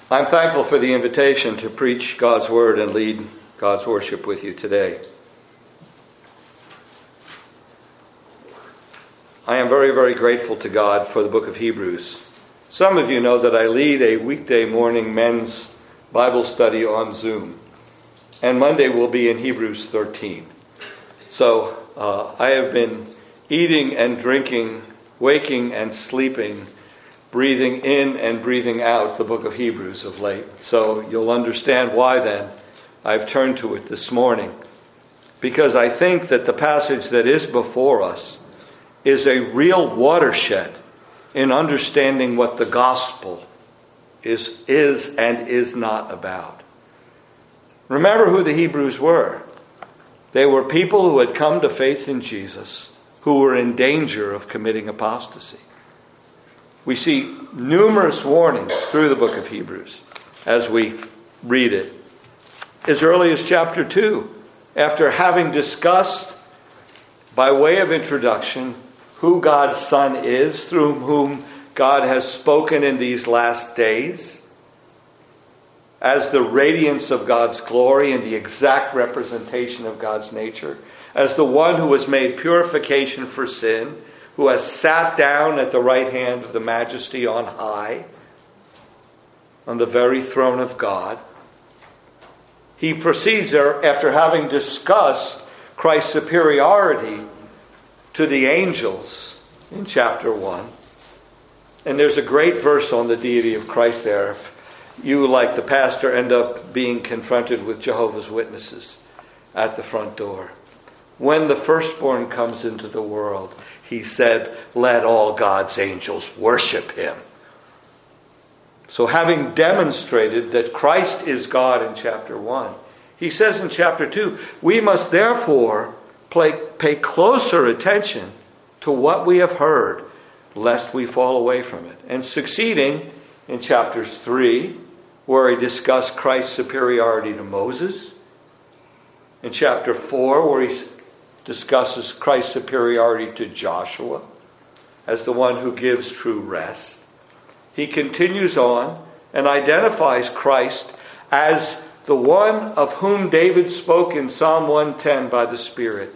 I'm thankful for the invitation to preach God's Word and lead God's worship with you today. I am very, very grateful to God for the book of Hebrews. Some of you know that I lead a weekday morning men's Bible study on Zoom. And Monday will be in Hebrews 13. So I have been eating and drinking, waking and sleeping, breathing in and breathing out the book of Hebrews of late. So you'll understand why then I've turned to it this morning. Because I think that the passage that is before us is a real watershed in understanding what the gospel is and is not about. Remember who the Hebrews were. They were people who had come to faith in Jesus, who were in danger of committing apostasy. We see numerous warnings through the book of Hebrews as we read it. As early as chapter 2, after having discussed, by way of introduction, who God's Son is, through whom God has spoken in these last days, as the radiance of God's glory and the exact representation of God's nature, as the one who has made purification for sin, who has sat down at the right hand of the Majesty on high, on the very throne of God. He proceeds there after having discussed Christ's superiority to the angels in chapter 1. And there's a great verse on the deity of Christ there. If you, like the pastor, end up being confronted with Jehovah's Witnesses at the front door. When the firstborn comes into the world, he said, let all God's angels worship him. So having demonstrated that Christ is God in chapter 1, he says in chapter 2, we must therefore pay closer attention to what we have heard, lest we fall away from it. And succeeding in chapters 3, where he discussed Christ's superiority to Moses. In chapter 4, where he discusses Christ's superiority to Joshua as the one who gives true rest. He continues on and identifies Christ as the one of whom David spoke in Psalm 110 by the Spirit.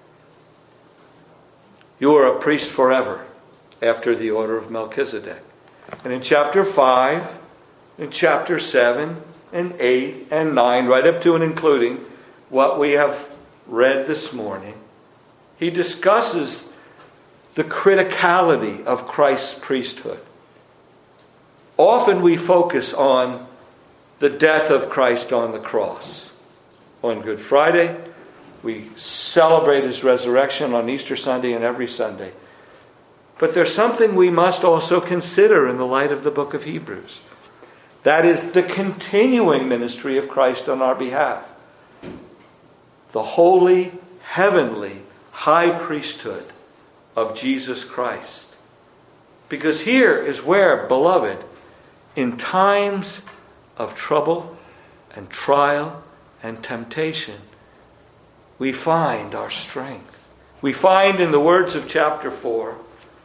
You are a priest forever, after the order of Melchizedek. And in chapter 5, in chapter 7, and 8, and 9, right up to and including what we have read this morning, he discusses the criticality of Christ's priesthood. Often we focus on the death of Christ on the cross. On Good Friday, we celebrate his resurrection on Easter Sunday and every Sunday. But there's something we must also consider in the light of the book of Hebrews. That is the continuing ministry of Christ on our behalf. The holy, heavenly high priesthood of Jesus Christ. Because here is where, beloved, in times of trouble and trial and temptation, we find our strength. We find in the words of chapter 4,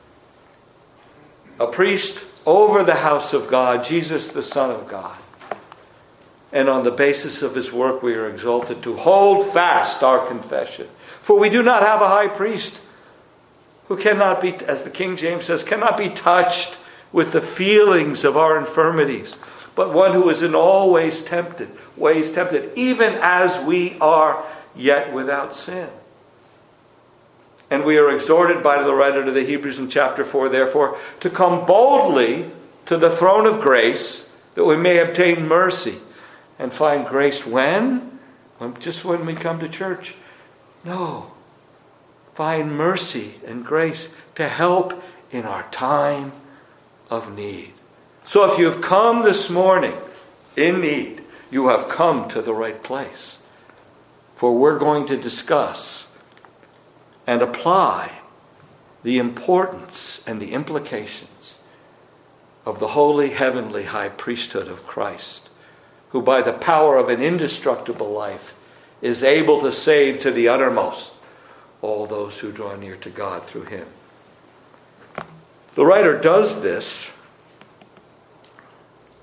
a priest over the house of God, Jesus the Son of God. And on the basis of his work we are exalted to hold fast our confession. For we do not have a high priest who cannot be, as the King James says, cannot be touched with the feelings of our infirmities, but one who is in all ways tempted, even as we are, yet without sin. And we are exhorted by the writer to the Hebrews in chapter 4, therefore, to come boldly to the throne of grace, that we may obtain mercy and find grace when? Just when we come to church. No. Find mercy and grace to help in our time of need. So if you've come this morning in need, you have come to the right place. For we're going to discuss and apply the importance and the implications of the holy, heavenly high priesthood of Christ, who by the power of an indestructible life is able to save to the uttermost all those who draw near to God through him. The writer does this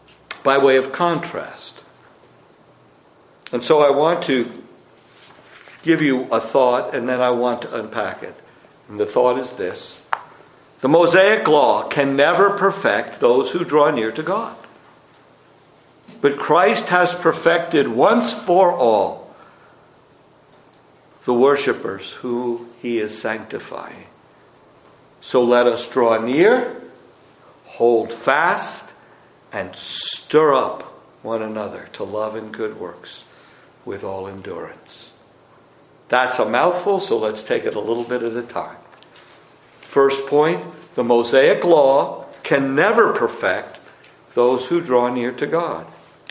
by way of contrast. And so I want to give you a thought, and then I want to unpack it. And the thought is this: the Mosaic law can never perfect those who draw near to God. But Christ has perfected once for all the worshipers who he is sanctifying. So let us draw near, hold fast, and stir up one another to love and good works with all endurance. That's a mouthful, so let's take it a little bit at a time. First point, the Mosaic law can never perfect those who draw near to God.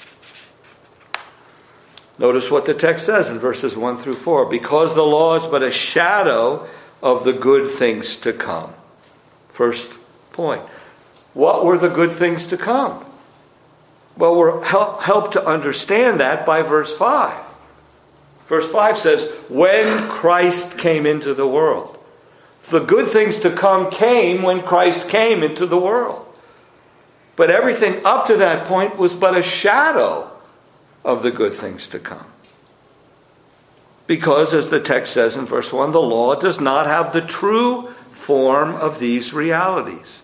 Notice what the text says in verses 1 through 4. Because the law is but a shadow of the good things to come. First point. What were the good things to come? Well, we're helped to understand that by verse 5. Verse 5 says, when Christ came into the world. The good things to come came when Christ came into the world. But everything up to that point was but a shadow of the good things to come. Because, as the text says in verse 1, the law does not have the true form of these realities.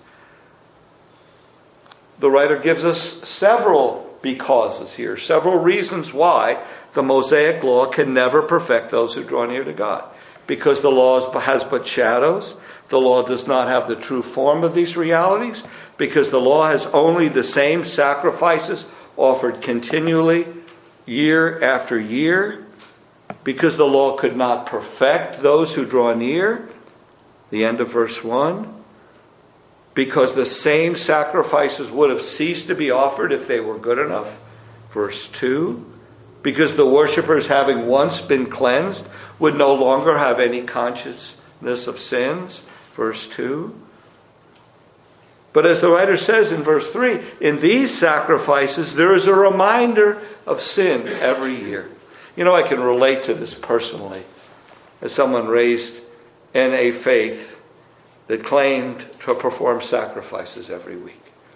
The writer gives us several becauses here, several reasons why the Mosaic law can never perfect those who draw near to God. Because the law has but shadows. The law does not have the true form of these realities. Because the law has only the same sacrifices offered continually, year after year. Because the law could not perfect those who draw near. The end of verse 1. Because the same sacrifices would have ceased to be offered if they were good enough. Verse 2. Because the worshippers, having once been cleansed, would no longer have any consciousness of sins. Verse 2. But as the writer says in verse 3, in these sacrifices there is a reminder of sin every year. You know, I can relate to this personally as someone raised in a faith that claimed to perform sacrifices every week.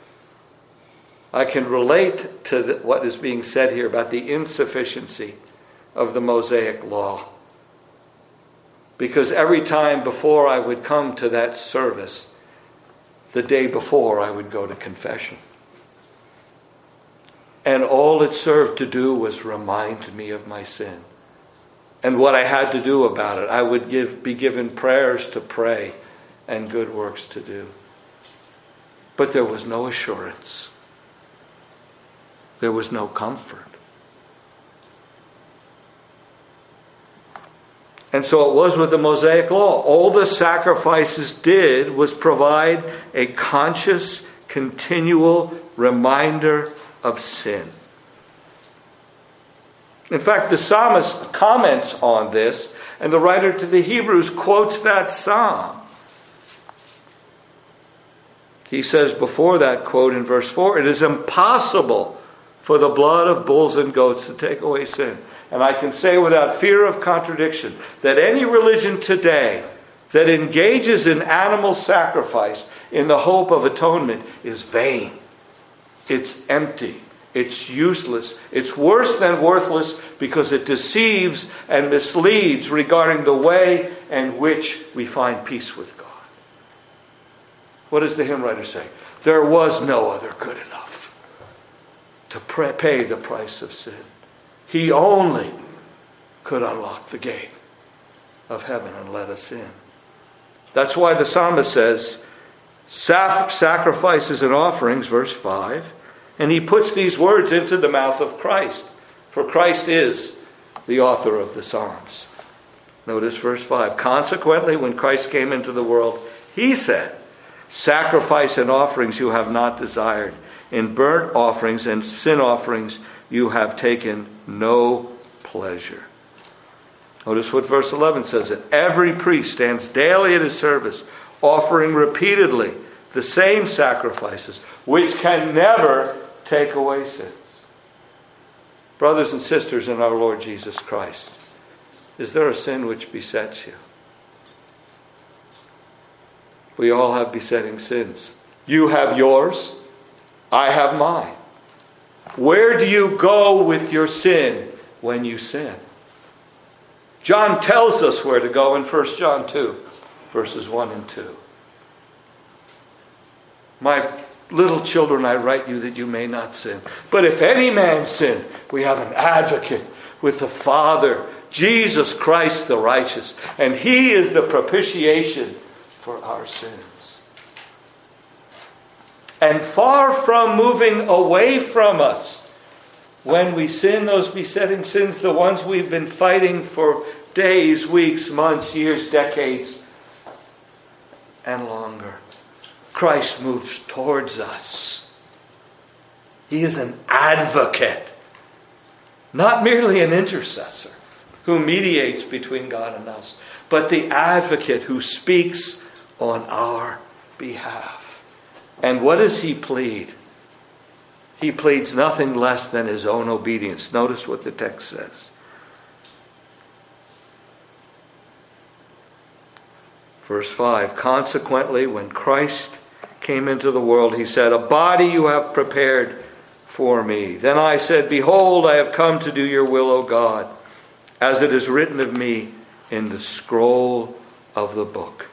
I can relate to what is being said here about the insufficiency of the Mosaic law. Because every time before I would come to that service, the day before I would go to confession. And all it served to do was remind me of my sin. And what I had to do about it. I would be given prayers to pray and good works to do. But there was no assurance. There was no comfort. And so it was with the Mosaic law. All the sacrifices did was provide a conscious, continual reminder of sin. In fact, the psalmist comments on this, and the writer to the Hebrews quotes that psalm. He says before that quote in verse 4, it is impossible for the blood of bulls and goats to take away sin. And I can say without fear of contradiction that any religion today that engages in animal sacrifice in the hope of atonement is vain. It's empty. It's useless. It's worse than worthless because it deceives and misleads regarding the way in which we find peace with God. What does the hymn writer say? There was no other good enough to pay the price of sin. He only could unlock the gate of heaven and let us in. That's why the psalmist says, sacrifices and offerings, verse 5, and he puts these words into the mouth of Christ. For Christ is the author of the Psalms. Notice verse 5. Consequently, when Christ came into the world, he said, sacrifice and offerings you have not desired. In burnt offerings and sin offerings you have taken no pleasure. Notice what verse 11 says. That every priest stands daily at his service, offering repeatedly the same sacrifices, which can never take away sins. Brothers and sisters in our Lord Jesus Christ, is there a sin which besets you? We all have besetting sins. You have yours. I have mine. Where do you go with your sin when you sin? John tells us where to go in 1 John 2, verses 1 and 2. My little children, I write you that you may not sin. But if any man sin, we have an advocate with the Father, Jesus Christ the righteous. And He is the propitiation for our sins. And far from moving away from us when we sin, those besetting sins, the ones we've been fighting for days, weeks, months, years, decades, and longer, Christ moves towards us. He is an advocate, not merely an intercessor who mediates between God and us, but the advocate who speaks on our behalf. And what does He plead? He pleads nothing less than His own obedience. Notice what the text says. Verse 5, consequently, when Christ came into the world, He said, "A body you have prepared for me." Then I said, "Behold, I have come to do your will, O God, as it is written of me in the scroll of the book."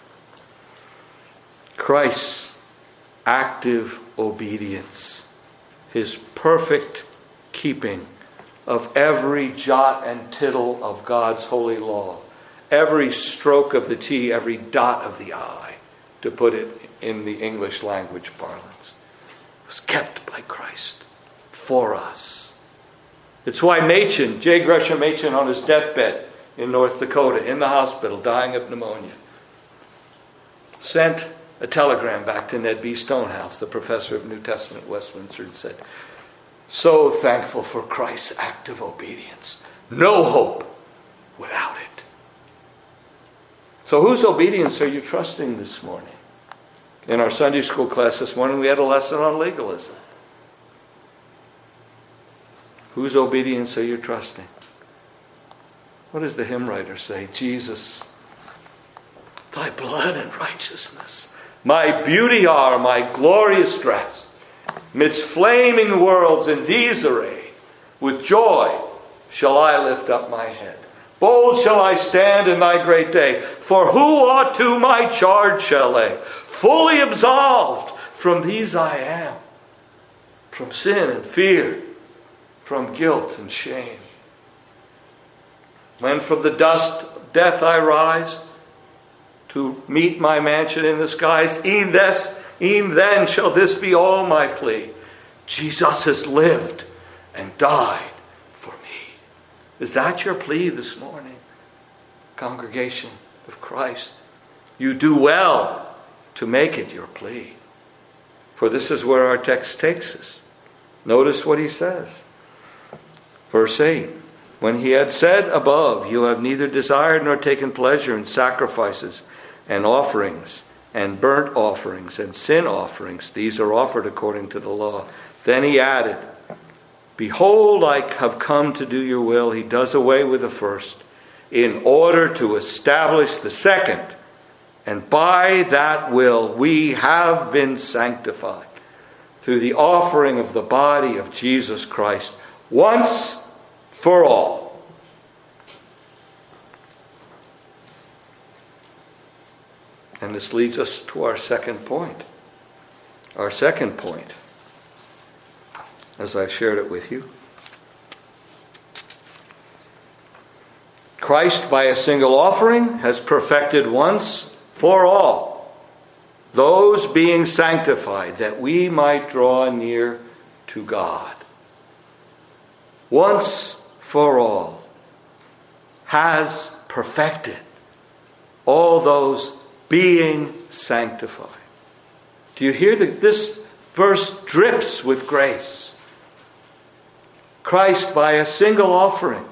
Christ's active obedience, His perfect keeping of every jot and tittle of God's holy law, every stroke of the T, every dot of the I, to put it in the English language parlance, was kept by Christ for us. It's why Machen, J. Gresham Machen, on his deathbed in North Dakota, in the hospital, dying of pneumonia, sent a telegram back to Ned B. Stonehouse, the professor of New Testament at Westminster, and said, "So thankful for Christ's active obedience. No hope without it." So whose obedience are you trusting this morning? In our Sunday school class this morning, we had a lesson on legalism. Whose obedience are you trusting? What does the hymn writer say? Jesus, Thy blood and righteousness, my beauty are, my glorious dress. Midst flaming worlds in These array, with joy shall I lift up my head. Bold shall I stand in Thy great day, for who ought to my charge shall lay? Fully absolved from these I am, from sin and fear, from guilt and shame. When from the dust of death I rise, to meet my mansion in the skies, e'en then shall this be all my plea. Jesus has lived and died for me. Is that your plea this morning, congregation of Christ? You do well to make it your plea. For this is where our text takes us. Notice what he says. Verse 8. When he had said above, "You have neither desired nor taken pleasure in sacrifices and offerings and burnt offerings and sin offerings. These are offered according to the law." Then he added, "Behold, I have come to do your will." He does away with the first in order to establish the second. And by that will we have been sanctified through the offering of the body of Jesus Christ once for all. And this leads us to our second point. Our second point, as I've shared it with you. Christ, by a single offering, has perfected once for all those being sanctified, that we might draw near to God. Once for all has perfected all those being sanctified. Do you hear that this verse drips with grace? Christ, by a single offering,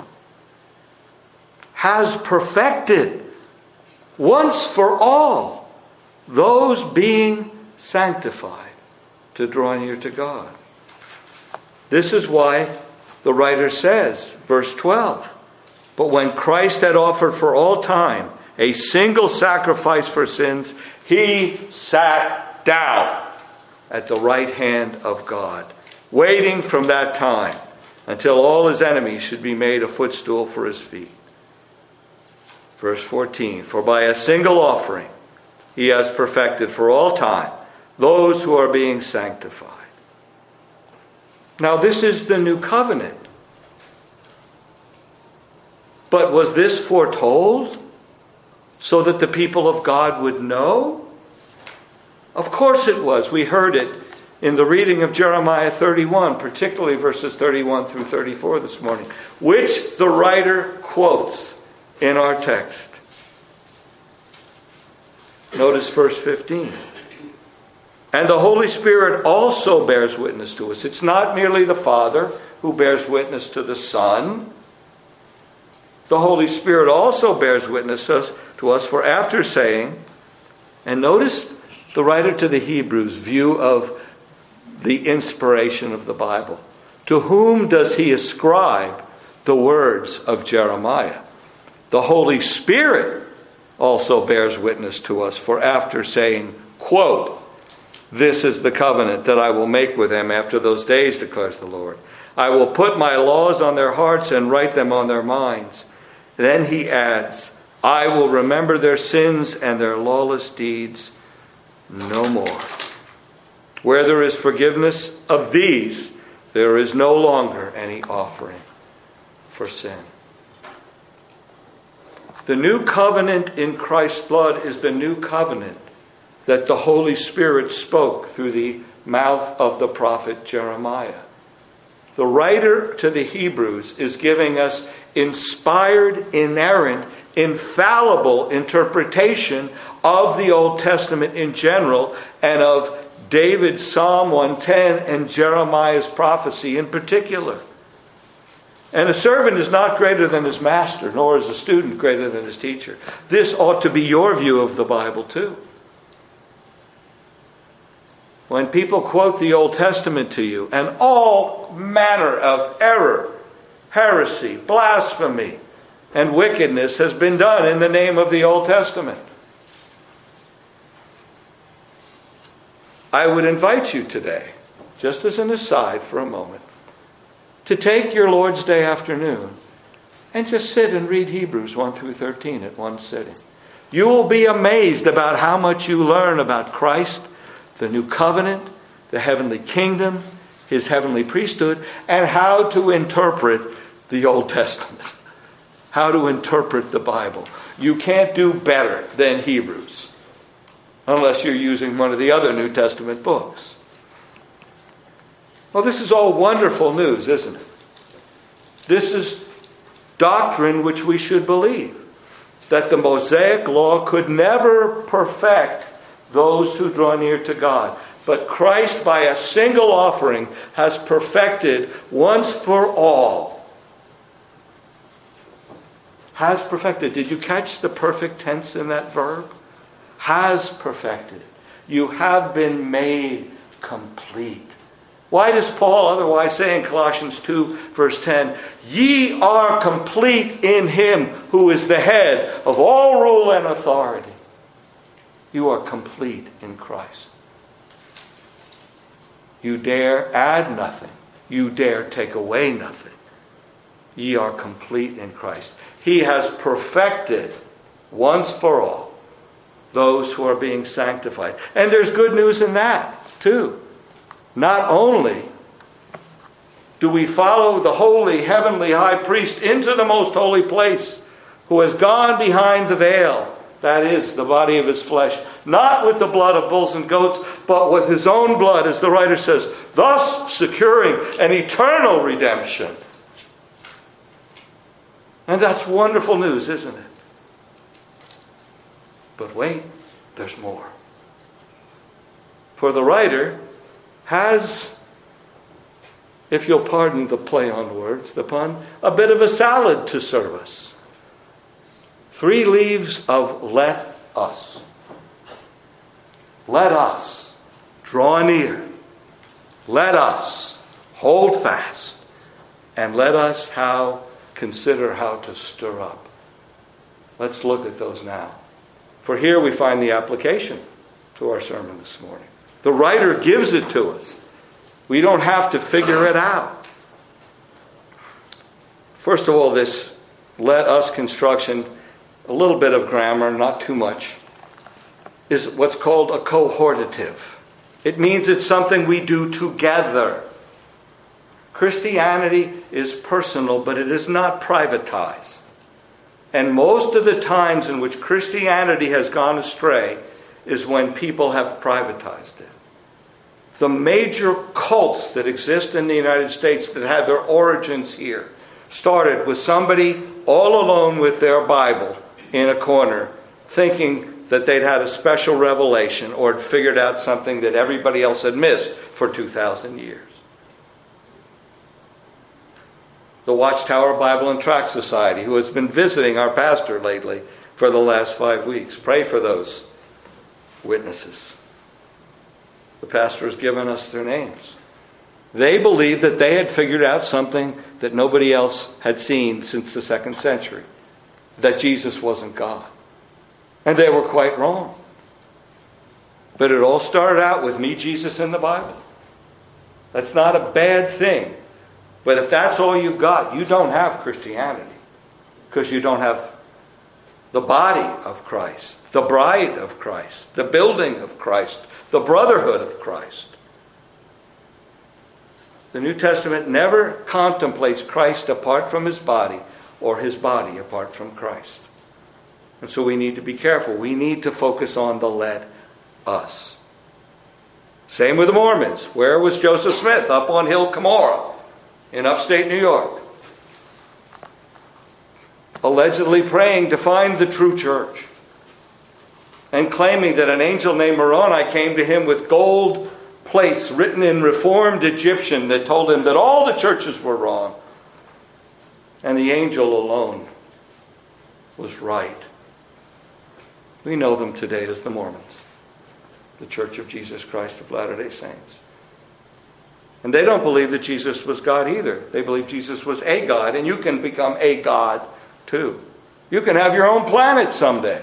has perfected once for all those being sanctified to draw near to God. This is why the writer says, verse 12, "But when Christ had offered for all time a single sacrifice for sins, He sat down at the right hand of God, waiting from that time until all his enemies should be made a footstool for his feet. Verse 14, for by a single offering he has perfected for all time those who are being sanctified. Now this is the new covenant. But was this foretold so that the people of God would know? Of course it was. We heard it in the reading of Jeremiah 31, particularly verses 31 through 34 this morning, which the writer quotes in our text. Notice verse 15. And the Holy Spirit also bears witness to us. It's not merely the Father who bears witness to the Son. The Holy Spirit also bears witness to us, for after saying, and notice the writer to the Hebrews' view of the inspiration of the Bible. To whom does he ascribe the words of Jeremiah? The Holy Spirit also bears witness to us, for after saying, quote, this is the covenant that I will make with them after those days, declares the Lord. I will put my laws on their hearts and write them on their minds. Then he adds, I will remember their sins and their lawless deeds no more. Where there is forgiveness of these, there is no longer any offering for sin. The new covenant in Christ's blood is the new covenant that the Holy Spirit spoke through the mouth of the prophet Jeremiah. The writer to the Hebrews is giving us inspired, inerrant, infallible interpretation of the Old Testament in general and of David's Psalm 110 and Jeremiah's prophecy in particular. And a servant is not greater than his master, nor is a student greater than his teacher. This ought to be your view of the Bible too. When people quote the Old Testament to you, and all manner of error, heresy, blasphemy, and wickedness has been done in the name of the Old Testament, I would invite you today, just as an aside for a moment, to take your Lord's Day afternoon and just sit and read Hebrews 1 through 13 at one sitting. You will be amazed about how much you learn about Christ, the new covenant, the heavenly kingdom, his heavenly priesthood, and how to interpret the Old Testament. How to interpret the Bible. You can't do better than Hebrews, unless you're using one of the other New Testament books. Well, this is all wonderful news, isn't it? This is doctrine which we should believe. That the Mosaic law could never perfect those who draw near to God. But Christ, by a single offering, has perfected once for all. Has perfected. Did you catch the perfect tense in that verb? Has perfected. You have been made complete. Why does Paul otherwise say in Colossians 2, verse 10, ye are complete in him who is the head of all rule and authority. You are complete in Christ. You dare add nothing. You dare take away nothing. Ye are complete in Christ. He has perfected once for all those who are being sanctified. And there's good news in that too. Not only do we follow the holy heavenly high priest into the most holy place, who has gone behind the veil, that is, the body of his flesh, not with the blood of bulls and goats, but with his own blood, as the writer says, thus securing an eternal redemption. And that's wonderful news, isn't it? But wait, there's more. For the writer has, if you'll pardon the play on words, the pun, a bit of a salad to serve us. 3 leaves of let us. Let us draw near. Let us hold fast. And let us consider how to stir up. Let's look at those now. For here we find the application to our sermon this morning. The writer gives it to us We don't have to figure it out. First of all, this let us construction, a little bit of grammar, not too much, is what's called a cohortative. It means it's something we do together. Christianity is personal, but it is not privatized. And most of the times in which Christianity has gone astray is when people have privatized it. The major cults that exist in the United States that have their origins here started with somebody all alone with their Bible in a corner, thinking that they'd had a special revelation or had figured out something that everybody else had missed for 2,000 years. The Watchtower Bible and Tract Society, who has been visiting our pastor lately for the last 5 weeks. Pray for those witnesses. The pastor has given us their names. They believed that they had figured out something that nobody else had seen since the 2nd century. That Jesus wasn't God. And they were quite wrong. But it all started out with me, Jesus, in the Bible. That's not a bad thing. But if that's all you've got, you don't have Christianity. Because you don't have the body of Christ, the bride of Christ, the building of Christ, the brotherhood of Christ. The New Testament never contemplates Christ apart from his body or his body apart from Christ. And so we need to be careful. We need to focus on the let us. Same with the Mormons. Where was Joseph Smith? Up on Hill Cumorah in upstate New York. Allegedly praying to find the true church. And claiming that an angel named Moroni came to him with gold plates written in Reformed Egyptian that told him that all the churches were wrong. And the angel alone was right. We know them today as the Mormons, the Church of Jesus Christ of Latter-day Saints. And they don't believe that Jesus was God either. They believe Jesus was a God, and you can become a God too. You can have your own planet someday.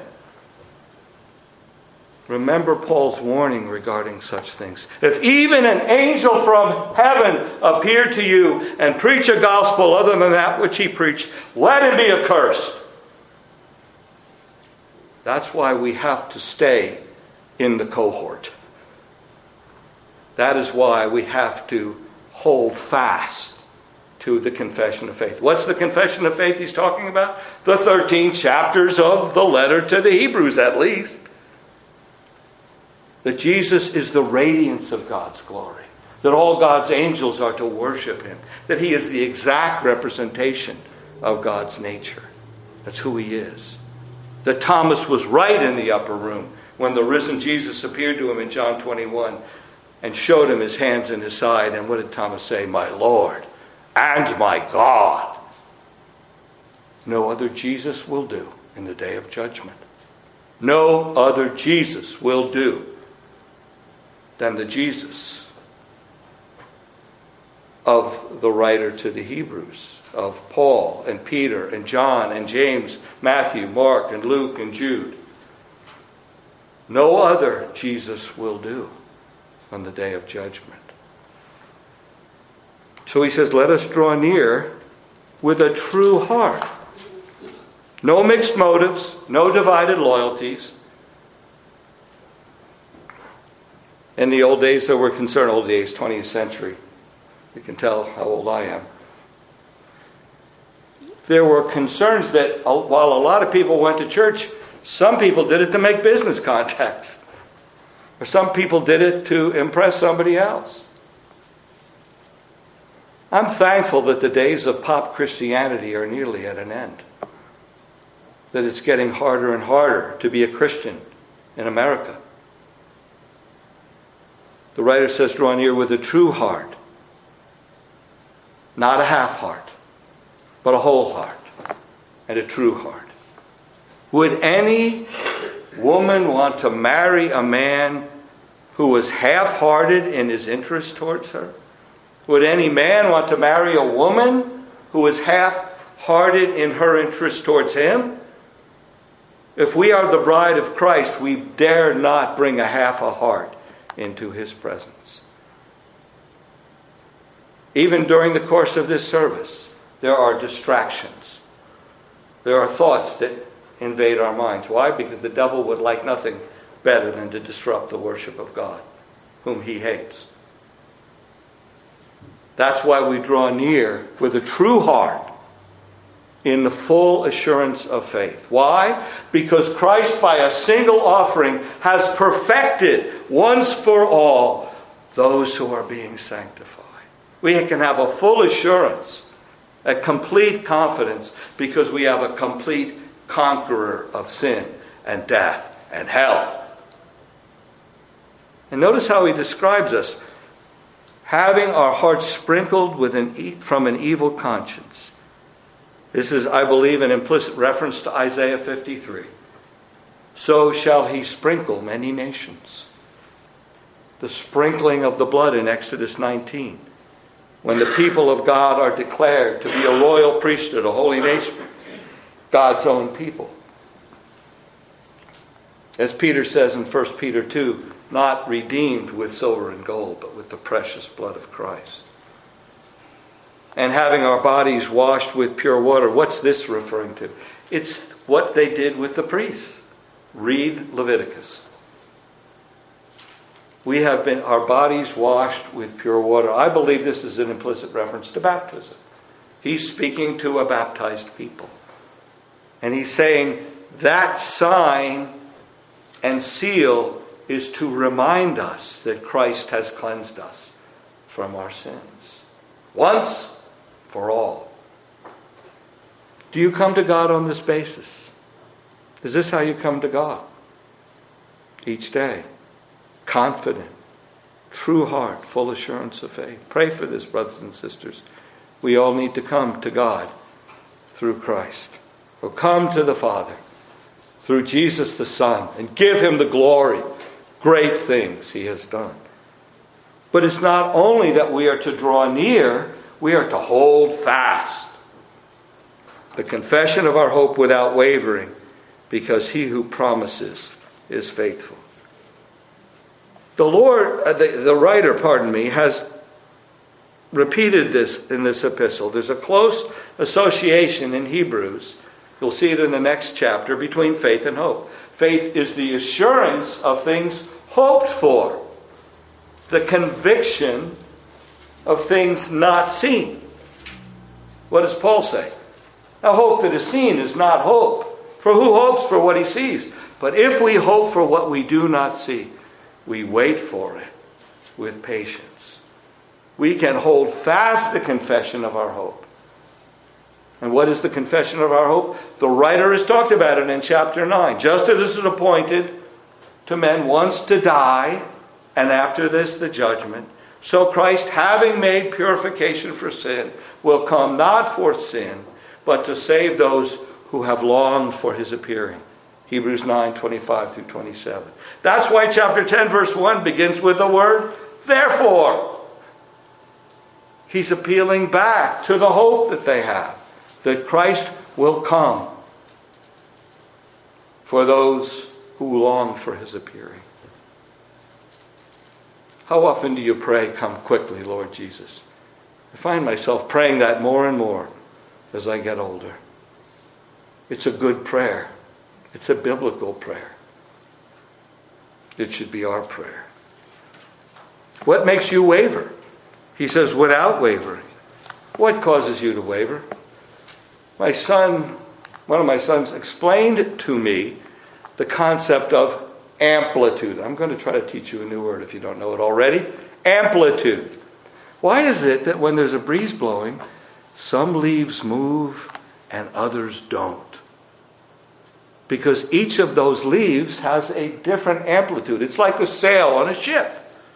Remember Paul's warning regarding such things. If even an angel from heaven appear to you and preach a gospel other than that which he preached, let him be accursed. That's why we have to stay in the cohort. That is why we have to hold fast to the confession of faith. What's the confession of faith he's talking about? The 13 chapters of the letter to the Hebrews, at least. That Jesus is the radiance of God's glory. That all God's angels are to worship him. That he is the exact representation of God's nature. That's who he is. That Thomas was right in the upper room when the risen Jesus appeared to him in John 21 and showed him his hands and his side. And what did Thomas say? My Lord and my God. No other Jesus will do in the day of judgment. No other Jesus will do than the Jesus of the writer to the Hebrews, of Paul and Peter and John and James, Matthew, Mark and Luke and Jude. No other Jesus will do on the day of judgment. So he says, let us draw near with a true heart. No mixed motives, no divided loyalties. In the old days, there were concerned, old days, 20th century. You can tell how old I am. There were concerns that while a lot of people went to church, some people did it to make business contacts. Or some people did it to impress somebody else. I'm thankful that the days of pop Christianity are nearly at an end. That it's getting harder and harder to be a Christian in America. The writer says, draw near with a true heart. Not a half heart, but a whole heart and a true heart. Would any woman want to marry a man who was half-hearted in his interest towards her? Would any man want to marry a woman who was half-hearted in her interest towards him? If we are the bride of Christ, we dare not bring a half a heart into his presence. Even during the course of this service, there are distractions. There are thoughts that invade our minds. Why? Because the devil would like nothing better than to disrupt the worship of God, whom he hates. That's why we draw near with a true heart in the full assurance of faith. Why? Because Christ, by a single offering, has perfected once for all those who are being sanctified. We can have a full assurance, a complete confidence, because we have a complete conqueror of sin and death and hell. And notice how he describes us: having our hearts sprinkled from an evil conscience. This is, I believe, an implicit reference to Isaiah 53. So shall he sprinkle many nations. The sprinkling of the blood in Exodus 19. When the people of God are declared to be a royal priesthood, a holy nation, God's own people. As Peter says in 1 Peter 2, not redeemed with silver and gold, but with the precious blood of Christ. And having our bodies washed with pure water. What's this referring to? It's what they did with the priests. Read Leviticus. We have been our bodies washed with pure water. I believe this is an implicit reference to baptism. He's speaking to a baptized people. And he's saying that sign and seal is to remind us that Christ has cleansed us from our sins. Once for all. Do you come to God on this basis? Is this how you come to God? Each day. Confident. True heart. Full assurance of faith. Pray for this, brothers and sisters. We all need to come to God through Christ. Or come to the Father through Jesus the Son and give him the glory. Great things he has done. But it's not only that we are to draw near, we are to hold fast the confession of our hope without wavering, because he who promises is faithful. The writer, has repeated this in this epistle. There's a close association in Hebrews, you'll see it in the next chapter, between faith and hope. Faith is the assurance of things hoped for, the conviction of things not seen. What does Paul say? Now, hope that is seen is not hope. For who hopes for what he sees? But if we hope for what we do not see, we wait for it with patience. We can hold fast the confession of our hope. And what is the confession of our hope? The writer has talked about it in chapter 9. Just as this is appointed to men once to die, and after this the judgment, so Christ, having made purification for sin, will come not for sin, but to save those who have longed for his appearing. Hebrews 9:25 through 27. That's why chapter 10 verse 1 begins with the word therefore. He's appealing back to the hope that they have, that Christ will come for those who long for his appearing. How often do you pray, come quickly, Lord Jesus? I find myself praying that more and more as I get older. It's a good prayer. It's a biblical prayer. It should be our prayer. What makes you waver? He says, without wavering. What causes you to waver? One of my sons explained to me the concept of amplitude. I'm going to try to teach you a new word if you don't know it already. Amplitude. Why is it that when there's a breeze blowing, some leaves move and others don't? Because each of those leaves has a different amplitude. It's like a sail on a ship.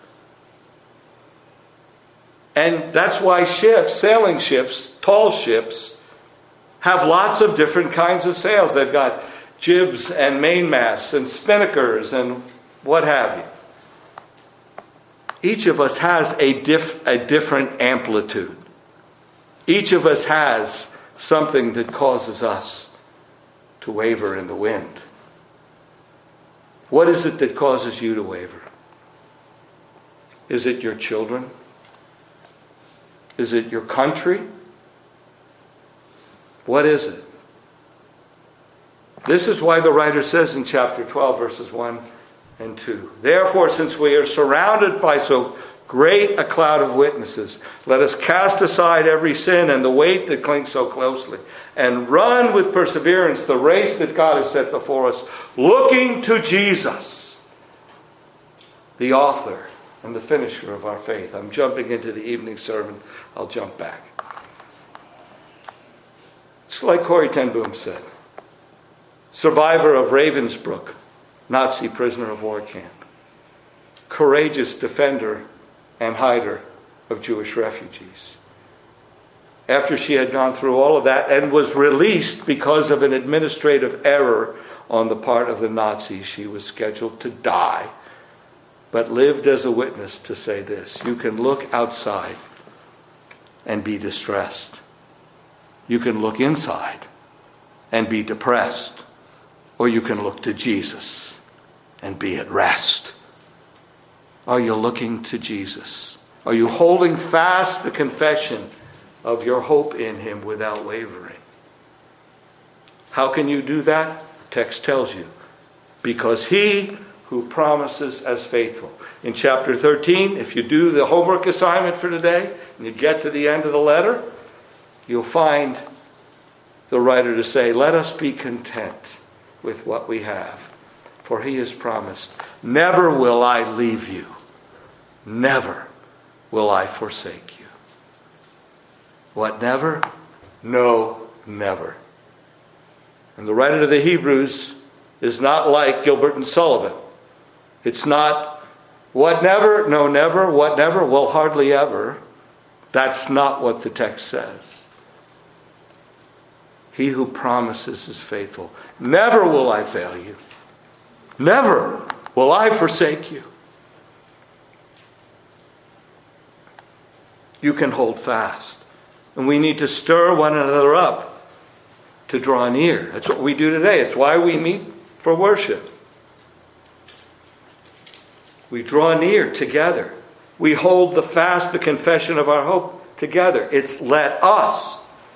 And that's why sailing ships, tall ships, have lots of different kinds of sails. They've got jibs and mainmasts and spinnakers and what have you. Each of us has a different amplitude. Each of us has something that causes us to waver in the wind. What is it that causes you to waver? Is it your children? Is it your country? What is it? This is why the writer says in chapter 12, verses 1 and 2, "Therefore, since we are surrounded by so great a cloud of witnesses, let us cast aside every sin and the weight that clings so closely, and run with perseverance the race that God has set before us, looking to Jesus, the author and the finisher of our faith." I'm jumping into the evening sermon. I'll jump back. It's like Corrie ten Boom said. Survivor of Ravensbrück, Nazi prisoner of war camp. Courageous defender and hider of Jewish refugees. After she had gone through all of that and was released because of an administrative error on the part of the Nazis, she was scheduled to die, but lived as a witness to say this: you can look outside and be distressed. You can look inside and be depressed. Or you can look to Jesus and be at rest. Are you looking to Jesus? Are you holding fast the confession of your hope in Him without wavering? How can you do that? The text tells you. Because He who promises as faithful. In chapter 13, if you do the homework assignment for today, and you get to the end of the letter, you'll find the writer to say, let us be content with what we have. For He has promised, never will I leave you. Never will I forsake you. What never? No, never. And the writer to the Hebrews is not like Gilbert and Sullivan. It's not, what never? No, never. What never? Well, hardly ever. That's not what the text says. He who promises is faithful. Never will I fail you. Never will I forsake you. You can hold fast. And we need to stir one another up to draw near. That's what we do today. It's why we meet for worship. We draw near together. We hold the fast, the confession of our hope together. It's let us.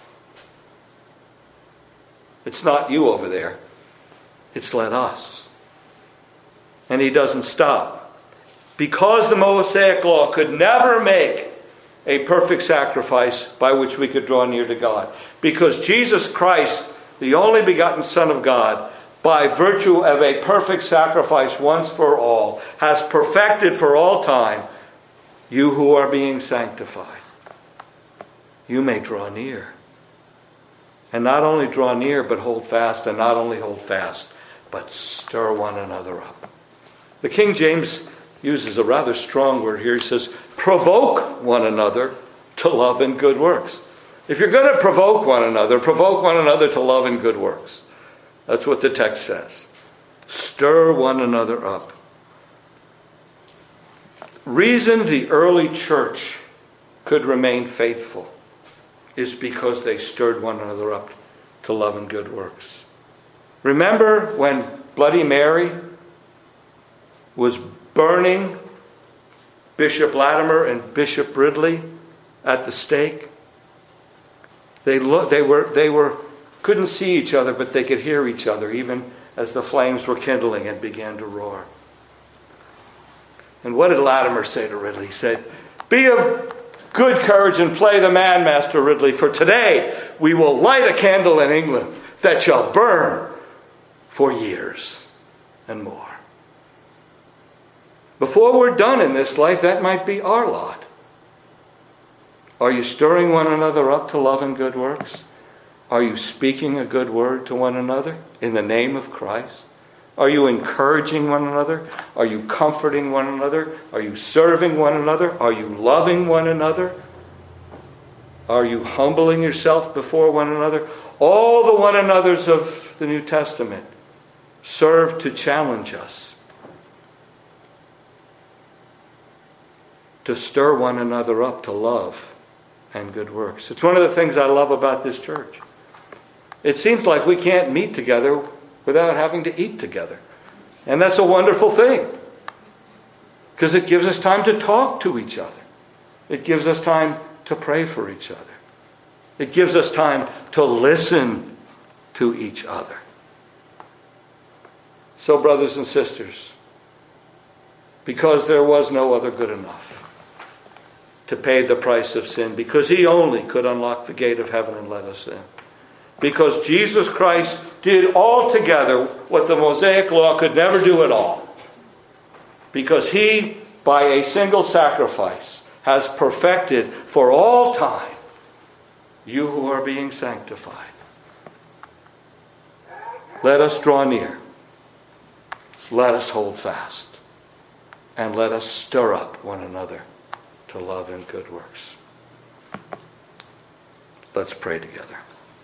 It's not you over there. It's let us. And He doesn't stop. Because the Mosaic law could never make a perfect sacrifice by which we could draw near to God. Because Jesus Christ, the only begotten Son of God, by virtue of a perfect sacrifice once for all, has perfected for all time you who are being sanctified. You may draw near. And not only draw near, but hold fast. And not only hold fast, but stir one another up. The King James uses a rather strong word here. He says, provoke one another to love and good works. If you're going to provoke one another to love and good works. That's what the text says. Stir one another up. Reason the early church could remain faithful is because they stirred one another up to love and good works. Remember when Bloody Mary was burning Bishop Latimer and Bishop Ridley at the stake? They couldn't see each other, but they could hear each other, even as the flames were kindling and began to roar. And what did Latimer say to Ridley? He said, be of good courage and play the man, Master Ridley, for today we will light a candle in England that shall burn for years and more. Before we're done in this life, that might be our lot. Are you stirring one another up to love and good works? Are you speaking a good word to one another in the name of Christ? Are you encouraging one another? Are you comforting one another? Are you serving one another? Are you loving one another? Are you humbling yourself before one another? All the one another's of the New Testament serve to challenge us to stir one another up to love and good works. It's one of the things I love about this church. It seems like we can't meet together without having to eat together. And that's a wonderful thing. Because it gives us time to talk to each other. It gives us time to pray for each other. It gives us time to listen to each other. So, brothers and sisters, because there was no other good enough to pay the price of sin, because he only could unlock the gate of heaven and let us in, because Jesus Christ did altogether what the Mosaic law could never do at all, because he, by a single sacrifice, has perfected for all time you who are being sanctified. Let us draw near. Let us hold fast. And let us stir up one another to love and good works. Let's pray together.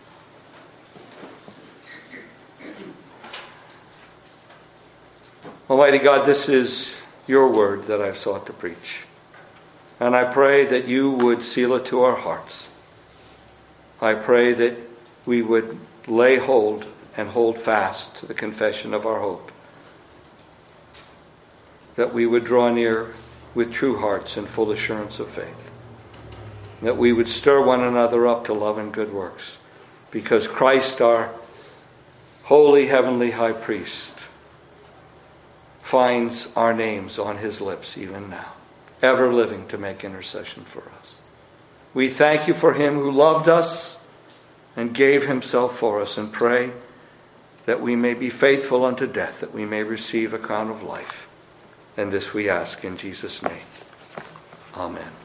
Almighty God, this is your word that I've sought to preach. And I pray that you would seal it to our hearts. I pray that we would lay hold and hold fast to the confession of our hope. That we would draw near with true hearts and full assurance of faith. That we would stir one another up to love and good works. Because Christ, our holy heavenly high priest, finds our names on his lips even now, ever living to make intercession for us. We thank you for him who loved us and gave himself for us, and pray that we may be faithful unto death, that we may receive a crown of life. And this we ask in Jesus' name. Amen.